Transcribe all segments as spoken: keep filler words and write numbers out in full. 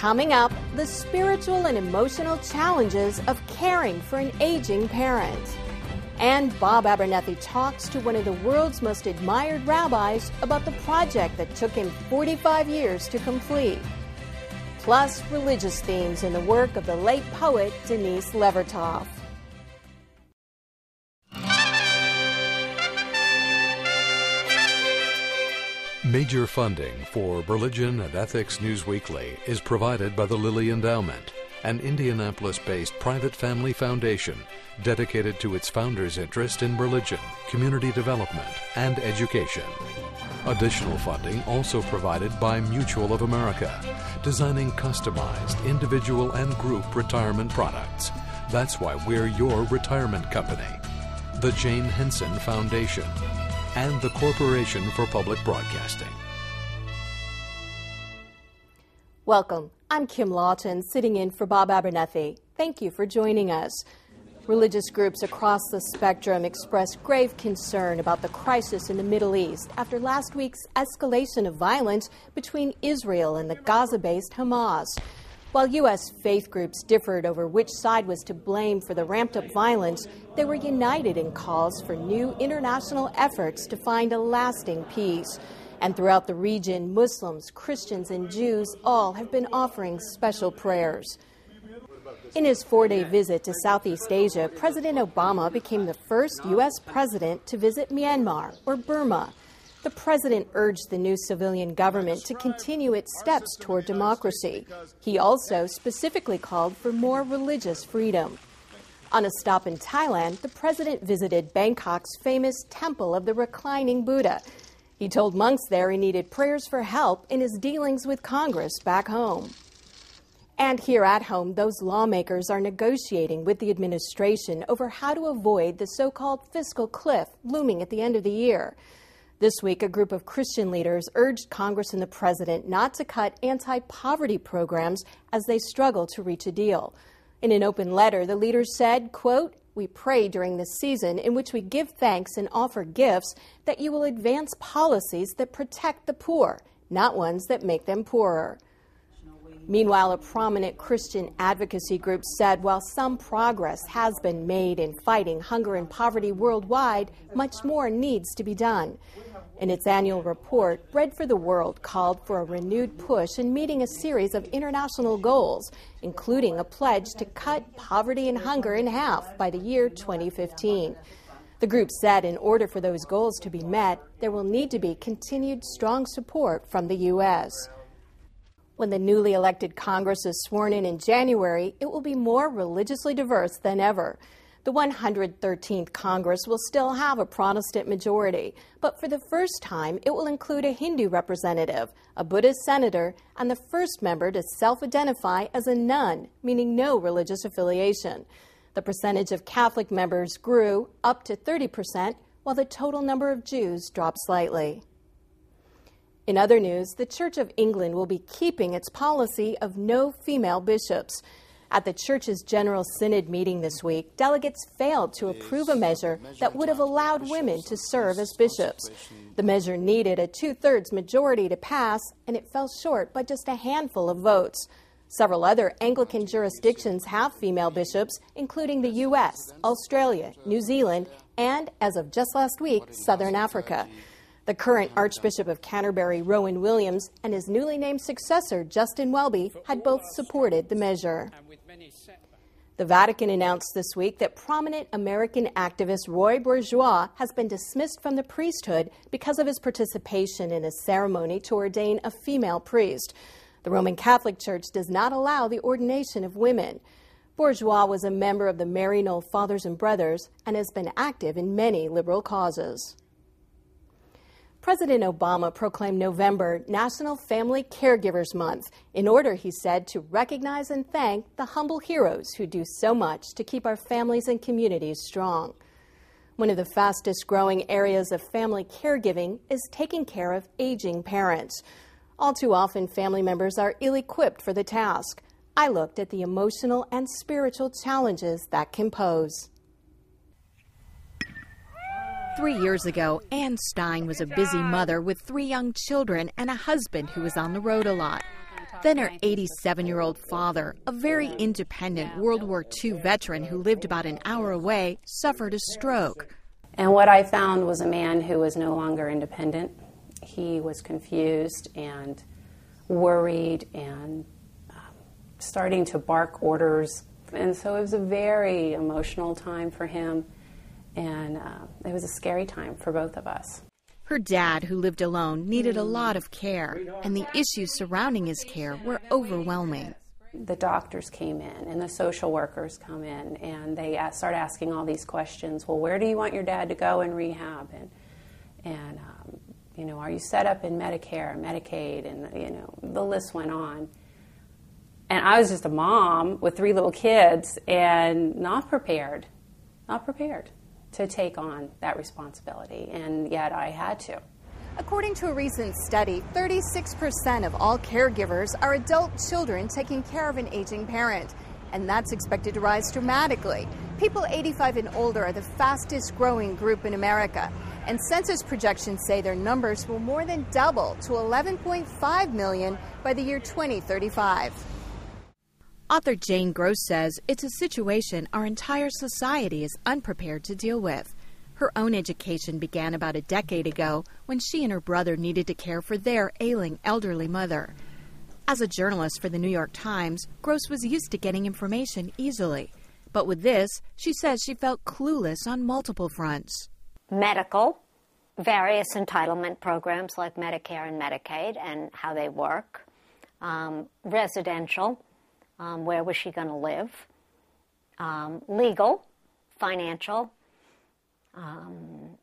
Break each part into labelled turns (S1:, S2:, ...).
S1: Coming up, the spiritual and emotional challenges of caring for an aging parent. And Bob Abernethy talks to one of the world's most admired rabbis about the project that took him forty-five years to complete. Plus, religious themes in the work of the late poet Denise Levertov.
S2: Major funding for Religion and Ethics News Weekly is provided by the Lilly Endowment, an Indianapolis-based private family foundation dedicated to its founders' interest in religion, community development, and education. Additional funding also provided by Mutual of America, designing customized individual and group retirement products. That's why we're your retirement company. The Jane Henson Foundation and the Corporation for Public Broadcasting.
S1: Welcome. I'm Kim Lawton, sitting in for Bob Abernethy. Thank you for joining us. Religious groups across the spectrum expressed grave concern about the crisis in the Middle East after last week's escalation of violence between Israel and the Gaza-based Hamas. While U S faith groups differed over which side was to blame for the ramped-up violence, they were united in calls for new international efforts to find a lasting peace. And throughout the region, Muslims, Christians, and Jews all have been offering special prayers. In his four-day visit to Southeast Asia, President Obama became the first U S president to visit Myanmar, or Burma. The president urged the new civilian government to continue its steps toward democracy. He also specifically called for more religious freedom. On a stop in Thailand, the president visited Bangkok's famous Temple of the Reclining Buddha. He told monks there he needed prayers for help in his dealings with Congress back home. And here at home, those lawmakers are negotiating with the administration over how to avoid the so-called fiscal cliff looming at the end of the year. This week, a group of Christian leaders urged Congress and the president not to cut anti-poverty programs as they struggle to reach a deal. In an open letter, the leaders said, quote, "We pray during this season in which we give thanks and offer gifts that you will advance policies that protect the poor, not ones that make them poorer." Meanwhile, a prominent Christian advocacy group said while some progress has been made in fighting hunger and poverty worldwide, much more needs to be done. In its annual report, Bread for the World called for a renewed push in meeting a series of international goals, including a pledge to cut poverty and hunger in half by the year twenty fifteen. The group said in order for those goals to be met, there will need to be continued strong support from the U S. When the newly elected Congress is sworn in in January, it will be more religiously diverse than ever. The one hundred thirteenth Congress will still have a Protestant majority, but for the first time, it will include a Hindu representative, a Buddhist senator, and the first member to self-identify as a nun, meaning no religious affiliation. The percentage of Catholic members grew up to thirty percent, while the total number of Jews dropped slightly. In other news, the Church of England will be keeping its policy of no female bishops. At the Church's General Synod meeting this week, delegates failed to approve a measure that would have allowed women to serve as bishops. The measure needed a two-thirds majority to pass, and it fell short by just a handful of votes. Several other Anglican jurisdictions have female bishops, including the U S, Australia, New Zealand, and, as of just last week, Southern Africa. The current Archbishop of Canterbury, Rowan Williams, and his newly named successor, Justin Welby, had both supported the measure. The Vatican announced this week that prominent American activist Roy Bourgeois has been dismissed from the priesthood because of his participation in a ceremony to ordain a female priest. The Roman Catholic Church does not allow the ordination of women. Bourgeois was a member of the Maryknoll Fathers and Brothers and has been active in many liberal causes. President Obama proclaimed November National Family Caregivers Month in order, he said, to recognize and thank the humble heroes who do so much to keep our families and communities strong. One of the fastest growing areas of family caregiving is taking care of aging parents. All too often, family members are ill-equipped for the task. I looked at the emotional and spiritual challenges that can pose.
S3: Three years ago, Ann Stein was a busy mother with three young children and a husband who was on the road a lot. Then her eighty-seven-year-old father, a very independent World War Two veteran who lived about an hour away, suffered a stroke.
S4: And what I found was a man who was no longer independent. He was confused and worried and um, starting to bark orders. And so it was a very emotional time for him, and uh, it was a scary time for both of us.
S3: Her dad, who lived alone, needed a lot of care, and the issues surrounding his care were overwhelming.
S4: The doctors came in and the social workers come in, and they start asking all these questions. Well, where do you want your dad to go in rehab? And, and um, you know, are you set up in Medicare, Medicaid? And, you know, the list went on. And I was just a mom with three little kids and not prepared, not prepared to take on that responsibility, and yet I had to.
S1: According to a recent study, thirty-six percent of all caregivers are adult children taking care of an aging parent, and that's expected to rise dramatically. People eighty-five and older are the fastest growing group in America, and census projections say their numbers will more than double to eleven point five million by the year twenty thirty-five.
S3: Author Jane Gross says it's a situation our entire society is unprepared to deal with. Her own education began about a decade ago when she and her brother needed to care for their ailing elderly mother. As a journalist for the New York Times, Gross was used to getting information easily. But with this, she says she felt clueless on multiple fronts.
S5: Medical, various entitlement programs like Medicare and Medicaid and how they work. Um, residential. Um, where was she going to live? Um, legal, financial. Um,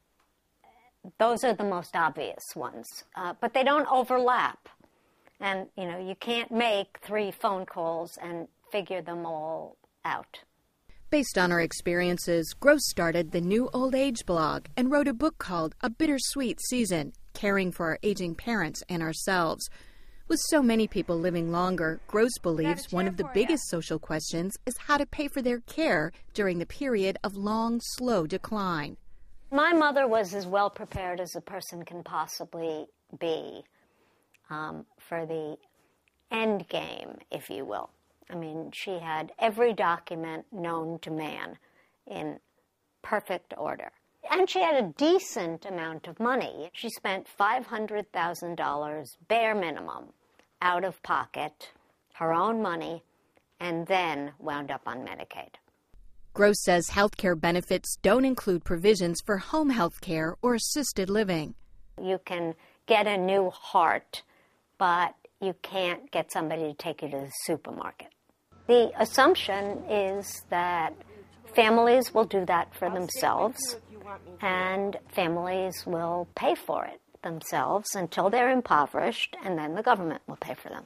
S5: those are the most obvious ones, uh, but they don't overlap. And, you know, you can't make three phone calls and figure them all out.
S3: Based on her experiences, Gross started the New Old Age blog and wrote a book called A Bittersweet Season, Caring for Our Aging Parents and Ourselves. With so many people living longer, Gross believes one of the biggest social questions is how to pay for their care during the period of long, slow decline.
S5: My mother was as well prepared as a person can possibly be um, for the end game, if you will. I mean, she had every document known to man in perfect order. And she had a decent amount of money. She spent five hundred thousand dollars bare minimum out of pocket, her own money, and then wound up on Medicaid.
S3: Gross says health care benefits don't include provisions for home health care or assisted living.
S5: You can get a new heart, but you can't get somebody to take you to the supermarket. The assumption is that families will do that for themselves, and families will pay for it themselves until they're impoverished, and then the government will pay for them,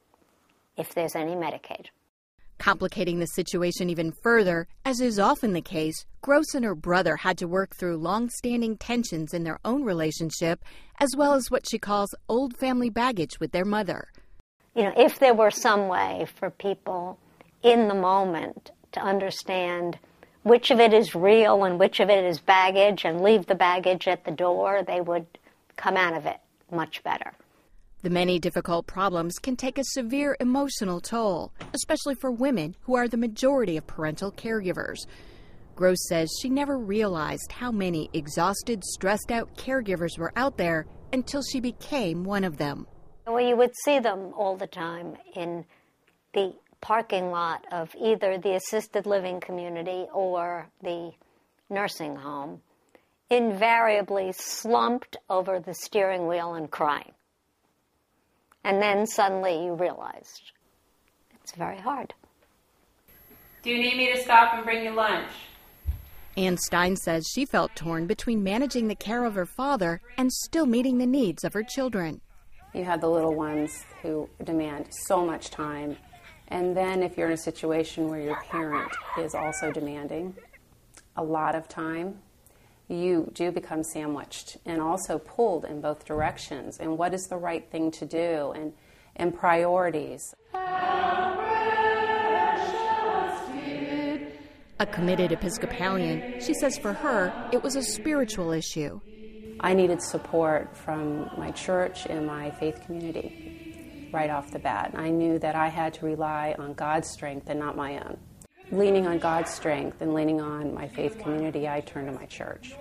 S5: if there's any Medicaid.
S3: Complicating the situation even further, as is often the case, Gross and her brother had to work through long-standing tensions in their own relationship, as well as what she calls old family baggage with their mother.
S5: You know, if there were some way for people in the moment to understand which of it is real and which of it is baggage and leave the baggage at the door, they would come out of it much better.
S3: The many difficult problems can take a severe emotional toll, especially for women who are the majority of parental caregivers. Gross says she never realized how many exhausted, stressed-out caregivers were out there until she became one of them.
S5: Well, you would see them all the time in the parking lot of either the assisted living community or the nursing home, invariably slumped over the steering wheel and crying. And then suddenly you realized it's very hard.
S6: Do you need me to stop and bring you lunch?
S3: Ann Stein says she felt torn between managing the care of her father and still meeting the needs of her children.
S4: You have the little ones who demand so much time, and then if you're in a situation where your parent is also demanding a lot of time, you do become sandwiched and also pulled in both directions. And what is the right thing to do, and, and priorities.
S3: A committed Episcopalian, she says for her, it was a spiritual issue.
S4: I needed support from my church and my faith community. right off the bat. I knew that I had to rely on God's strength and not my own. Leaning on God's strength and leaning on my faith community, I turned to my church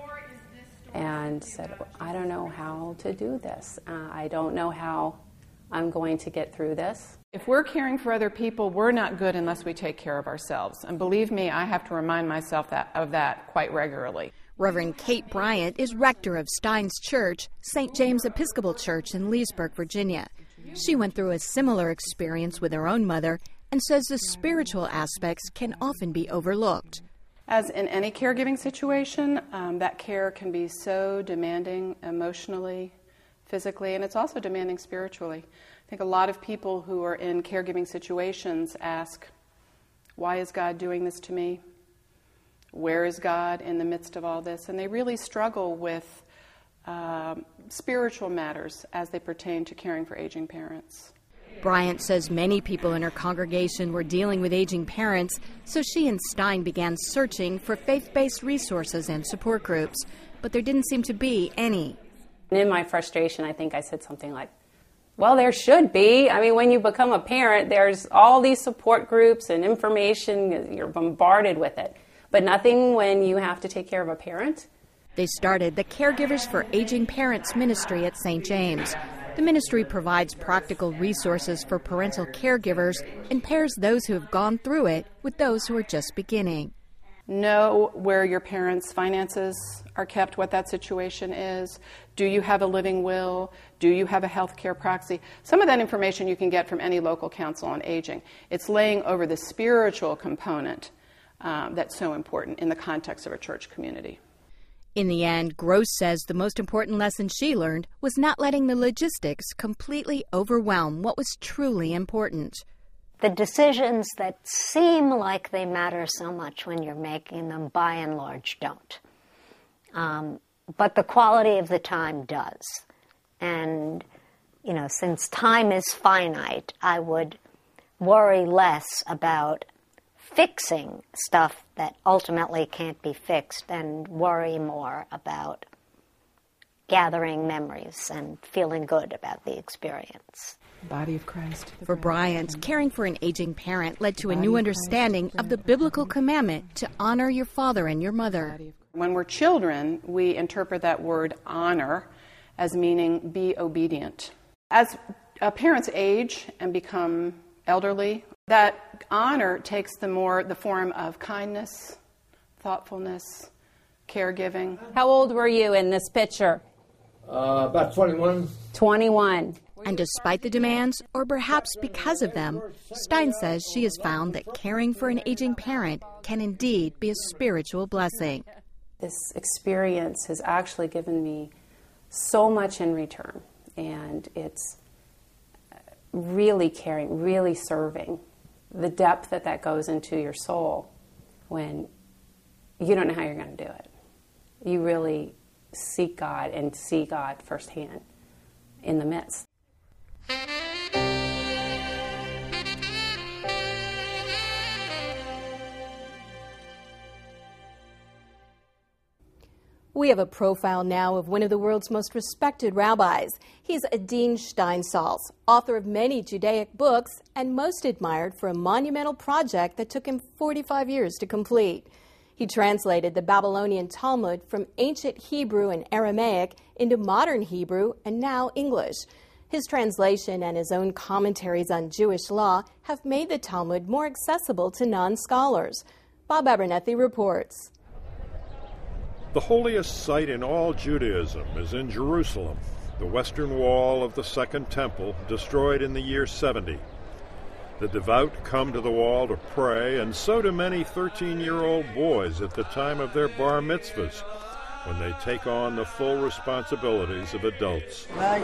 S4: and said, I don't know how to do this. Uh, I don't know how I'm going to get through this.
S7: If we're caring for other people, we're not good unless we take care of ourselves. And believe me, I have to remind myself that, of that quite regularly.
S3: Reverend Kate Bryant is rector of Stein's Church, Saint James Episcopal Church in Leesburg, Virginia. She went through a similar experience with her own mother and says the spiritual aspects can often be overlooked.
S7: As in any caregiving situation, um, that care can be so demanding emotionally, physically, and it's also demanding spiritually. I think a lot of people who are in caregiving situations ask, why is God doing this to me? Where is God in the midst of all this? And they really struggle with um, spiritual matters as they pertain to caring for aging parents.
S3: Bryant says many people in her congregation were dealing with aging parents, so she and Stein began searching for faith-based resources and support groups, but there didn't seem to be any.
S4: And in my frustration, I think I said something like, well, there should be. I mean, when you become a parent, there's all these support groups and information, you're bombarded with it, but nothing when you have to take care of a parent.
S3: They started the Caregivers for Aging Parents ministry at Saint James. The ministry provides practical resources for parental caregivers and pairs those who have gone through it with those who are just beginning.
S7: Know where your parents' finances are kept, what that situation is. Do you have a living will? Do you have a health care proxy? Some of that information you can get from any local council on aging. It's laying over the spiritual component um, that's so important in the context of a church community.
S3: In the end, Gross says the most important lesson she learned was not letting the logistics completely overwhelm what was truly important.
S5: The decisions that seem like they matter so much when you're making them, by and large, don't. Um, but the quality of the time does. And, you know, since time is finite, I would worry less about fixing stuff that ultimately can't be fixed and worry more about gathering memories and feeling good about the experience.
S7: Body of Christ.
S3: For Bryant, caring for an aging parent led to a new understanding of the biblical commandment to honor your father and your mother.
S7: When we're children, we interpret that word honor as meaning be obedient. As uh, parents age and become elderly, that honor takes the more the form of kindness, thoughtfulness, caregiving.
S4: How old were you in this picture?
S8: Uh, about twenty-one.
S4: twenty-one.
S3: And despite the demands, or perhaps because of them, Stein says she has found that caring for an aging parent can indeed be a spiritual blessing.
S4: This experience has actually given me so much in return, and it's really caring, really serving. The depth that that goes into your soul when you don't know how you're going to do it. You really seek God and see God firsthand in the midst.
S1: We have a profile now of one of the world's most respected rabbis. He's Adin Steinsaltz, author of many Judaic books and most admired for a monumental project that took him forty-five years to complete. He translated the Babylonian Talmud from ancient Hebrew and Aramaic into modern Hebrew and now English. His translation and his own commentaries on Jewish law have made the Talmud more accessible to non-scholars. Bob Abernethy reports.
S9: The holiest site in all Judaism is in Jerusalem, the western wall of the Second Temple, destroyed in the year seventy. The devout come to the wall to pray, and so do many thirteen-year-old boys at the time of their bar mitzvahs, when they take on the full responsibilities of adults.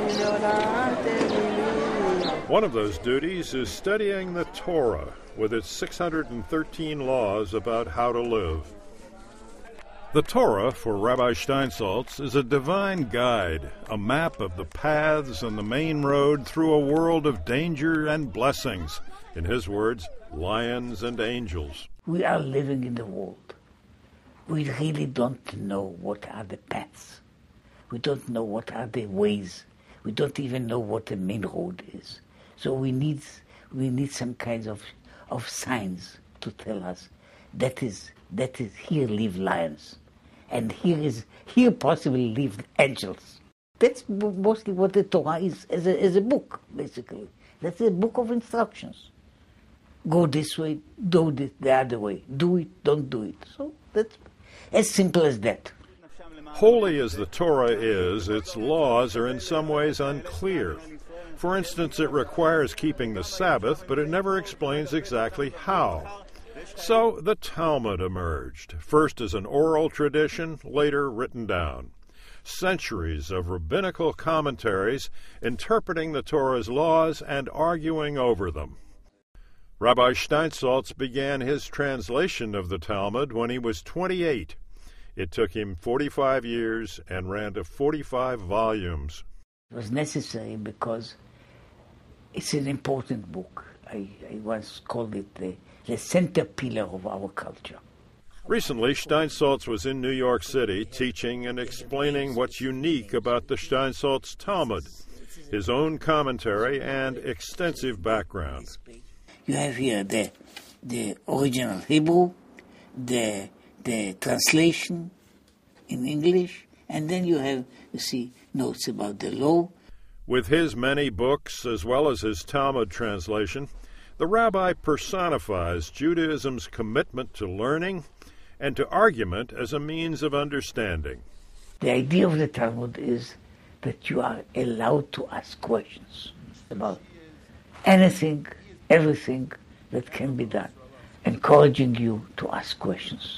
S9: One of those duties is studying the Torah, with its six hundred thirteen laws about how to live. The Torah, for Rabbi Steinsaltz, is a divine guide, a map of the paths on the main road through a world of danger and blessings. In his words, lions and angels.
S10: We are living in the world. We really don't know what are the paths. We don't know what are the ways. We don't even know what the main road is. So we need we need some kinds of of signs to tell us that is that is here live lions, and here is here possibly live angels. That's mostly what the Torah is as a, as a book, basically. That's a book of instructions. Go this way, do it the other way. Do it, don't do it. So that's as simple as that.
S9: Holy as the Torah is, its laws are in some ways unclear. For instance, it requires keeping the Sabbath, but it never explains exactly how. So the Talmud emerged, first as an oral tradition, later written down. Centuries of rabbinical commentaries interpreting the Torah's laws and arguing over them. Rabbi Steinsaltz began his translation of the Talmud when he was twenty-eight. It took him forty-five years and ran to forty-five volumes.
S10: It was necessary because it's an important book. I, I once called it the, the center pillar of our culture.
S9: Recently, Steinsaltz was in New York City teaching and explaining what's unique about the Steinsaltz Talmud, his own commentary and extensive background.
S10: You have here the the original Hebrew, the the translation in English, and then you have, you see, notes about the law.
S9: With his many books, as well as his Talmud translation, the rabbi personifies Judaism's commitment to learning and to argument as a means of understanding.
S10: The idea of the Talmud is that you are allowed to ask questions about anything, everything that can be done, encouraging you to ask questions,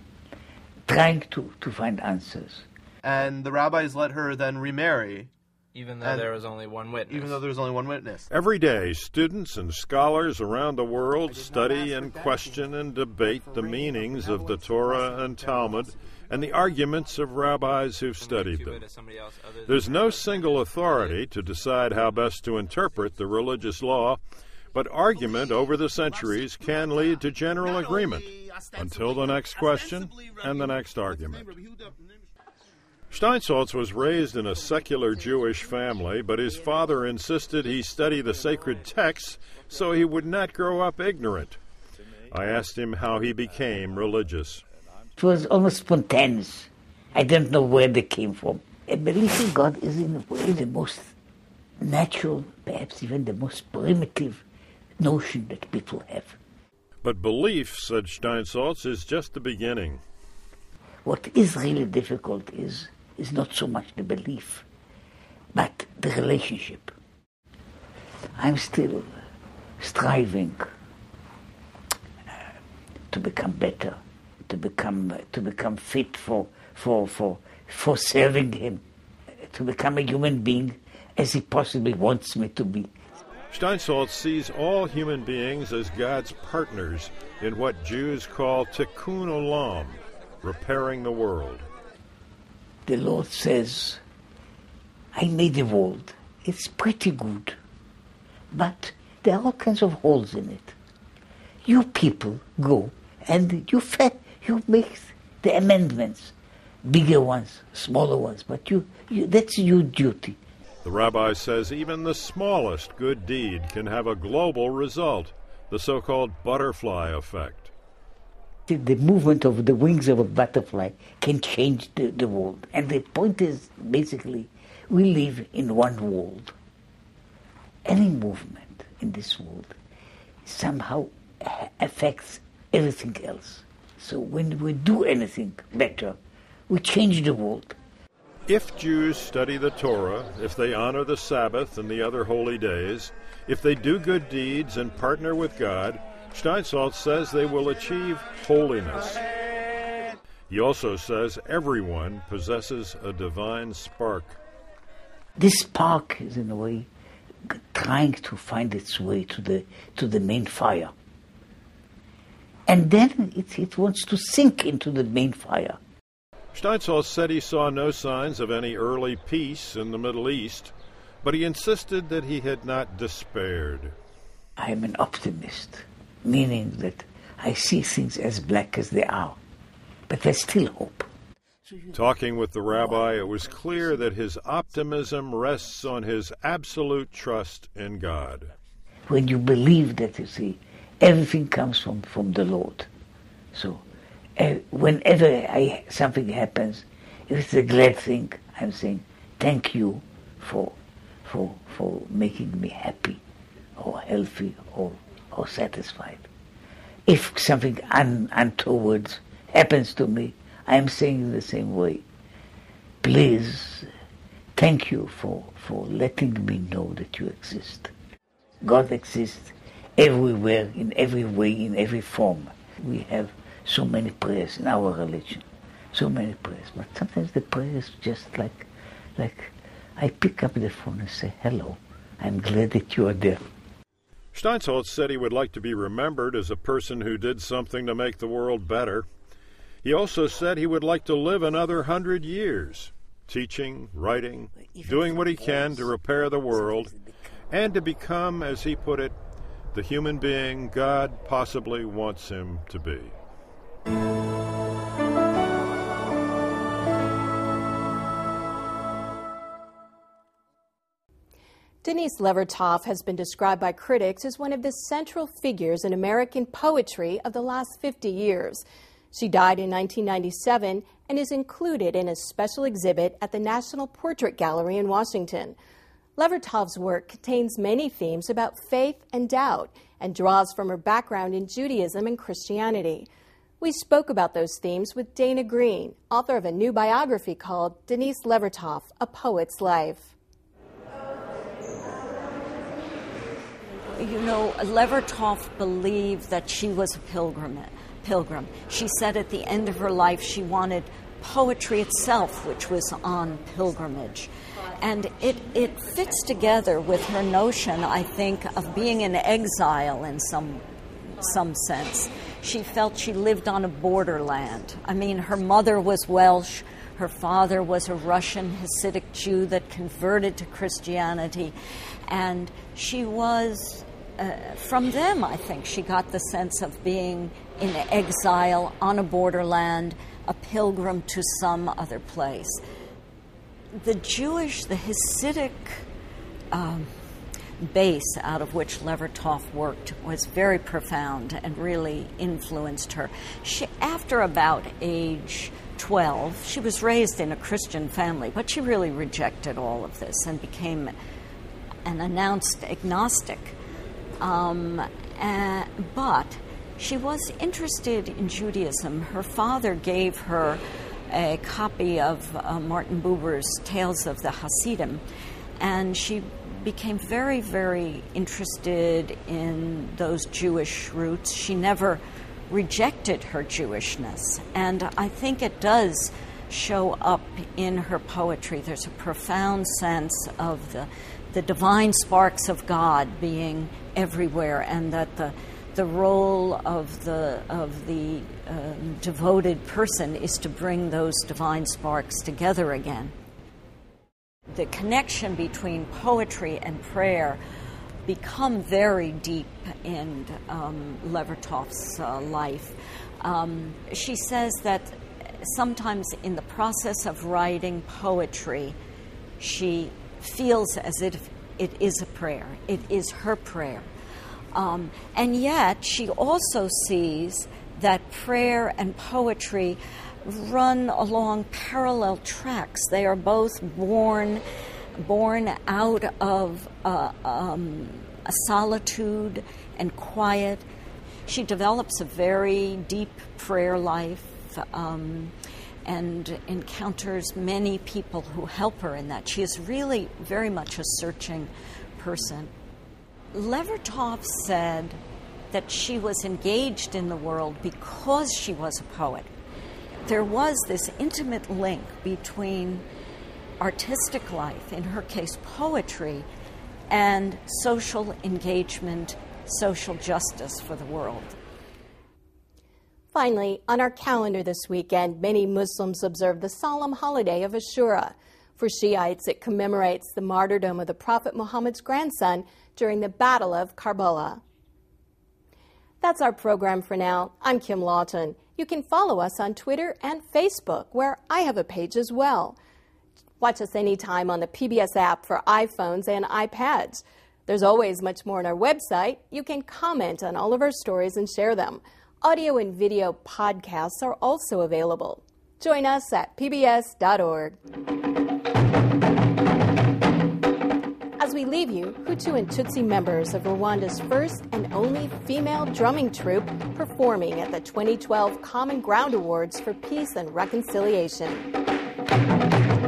S10: trying to, to find answers.
S11: And the rabbis let her then remarry.
S12: Even though there was only one witness.
S11: Even though there was only one witness.
S9: Every day, students and scholars around the world study and question and debate the meanings of the Torah and Talmud and the arguments of rabbis who've studied them. There's no single authority to decide how best to interpret the religious law, but argument over the centuries can lead to general agreement until the next question and the next argument. Steinsaltz was raised in a secular Jewish family, but his father insisted he study the sacred texts so he would not grow up ignorant. I asked him how he became religious.
S10: It was almost spontaneous. I don't know where they came from. A belief in God is in a way the most natural, perhaps even the most primitive notion that people have.
S9: But belief, said Steinsaltz, is just the beginning.
S10: What is really difficult is is not so much the belief, but the relationship. I'm still striving uh, to become better, to become uh, to become fit for for for for serving Him, to become a human being as He possibly wants me to be.
S9: Steinsaltz sees all human beings as God's partners in what Jews call tikkun olam, repairing the world.
S10: The Lord says, I made the world. It's pretty good. But there are all kinds of holes in it. You people go and you fa- you make the amendments, bigger ones, smaller ones, but you, you that's your duty.
S9: The rabbi says even the smallest good deed can have a global result, the so-called butterfly effect.
S10: The movement of the wings of a butterfly can change the, the world. And the point is, basically, we live in one world. Any movement in this world somehow affects everything else. So when we do anything better, we change the world.
S9: If Jews study the Torah, if they honor the Sabbath and the other holy days, if they do good deeds and partner with God, Steinsaltz says they will achieve holiness. He also says everyone possesses a divine spark.
S10: This spark is, in a way, trying to find its way to the to the main fire. And then it, it wants to sink into the main fire.
S9: Steinsaltz said he saw no signs of any early peace in the Middle East, but he insisted that he had not despaired.
S10: I am an optimist, meaning that I see things as black as they are, but there's still hope.
S9: Talking with the rabbi, it was clear that his optimism rests on his absolute trust in God.
S10: when you believe that, you see, everything comes from, from the Lord. So uh, whenever I, something happens, if it's a glad thing, I'm saying, thank you for, for, for making me happy or healthy or, or satisfied. If something un, untoward happens to me, I am saying in the same way, please, thank you for, for letting me know that you exist. God exists everywhere, in every way, in every form. We have so many prayers in our religion, so many prayers. But sometimes the prayer is just like, like I pick up the phone and say, hello, I'm glad that you are there.
S9: Steinsaltz said he would like to be remembered as a person who did something to make the world better. He also said he would like to live another hundred years, teaching, writing, doing what he can to repair the world, and to become, as he put it, the human being God possibly wants him to be.
S1: Denise Levertov has been described by critics as one of the central figures in American poetry of the last fifty years. She died in nineteen ninety-seven and is included in a special exhibit at the National Portrait Gallery in Washington. Levertov's work contains many themes about faith and doubt and draws from her background in Judaism and Christianity. We spoke about those themes with Dana Green, author of a new biography called Denise Levertov, A Poet's Life.
S13: You know, Levertov believed that she was a pilgrim. pilgrim. She said at the end of her life she wanted poetry itself, which was on pilgrimage. And it, it fits together with her notion, I think, of being in exile in some, some sense. She felt she lived on a borderland. I mean, her mother was Welsh. Her father was a Russian Hasidic Jew that converted to Christianity. And she was, uh, from them, I think, she got the sense of being in exile on a borderland, a pilgrim to some other place. The Jewish, the Hasidic um, base out of which Levertov worked was very profound and really influenced her. She, after about age twelve, she was raised in a Christian family, but she really rejected all of this and became an announced agnostic. Um, uh, but she was interested in Judaism. Her father gave her a copy of uh, Martin Buber's Tales of the Hasidim, and she became very, very interested in those Jewish roots. She never rejected her Jewishness, and I think it does show up in her poetry. There's a profound sense of the the divine sparks of God being everywhere, and that the the role of the of the uh, devoted person is to bring those divine sparks together again. The connection between poetry and prayer become very deep in um, Levertov's uh, life. Um, she says that sometimes in the process of writing poetry, she feels as if it is a prayer. It is her prayer. Um, and yet she also sees that prayer and poetry run along parallel tracks. They are both born born out of uh, um, a solitude and quiet. She develops a very deep prayer life um, and encounters many people who help her in that. She is really very much a searching person. Levertov said that she was engaged in the world because she was a poet. There was this intimate link between artistic life, in her case poetry, and social engagement, social justice for the world.
S1: Finally, on our calendar this weekend, many Muslims observe the solemn holiday of Ashura. For Shiites, it commemorates the martyrdom of the Prophet Muhammad's grandson during the Battle of Karbala. That's our program for now. I'm Kim Lawton. You can follow us on Twitter and Facebook, where I have a page as well. Watch us anytime on the P B S app for iPhones and iPads. There's always much more on our website. You can comment on all of our stories and share them. Audio and video podcasts are also available. Join us at P B S dot org. As we leave you, Hutu and Tutsi members of Rwanda's first and only female drumming troupe performing at the twenty twelve Common Ground Awards for Peace and Reconciliation.